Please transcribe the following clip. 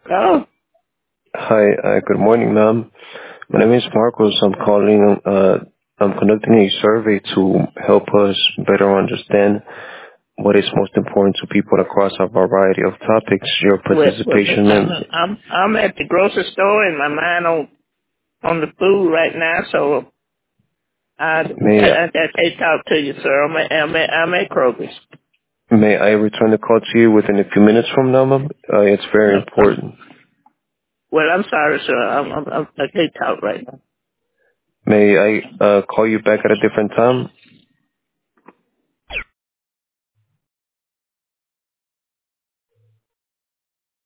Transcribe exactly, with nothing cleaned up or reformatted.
Oh, Hi, uh, good morning, ma'am. My name is Marcos. I'm calling, uh, I'm conducting a survey to help us better understand what is most important to people across a variety of topics. Your well, well, look, participation I'm in, I'm I'm at the grocery store and my mind on on the food right now, so I I, may, I, I can't talk to you, sir. I'm at I'm at, I'm at Kroger's. may I return the call to you within a few minutes from now, ma'am? Uh, it's very No, I'm, important. well, I'm sorry, sir. I'm, I'm, I'm I can't talk right now. May I, uh, call you back at a different time?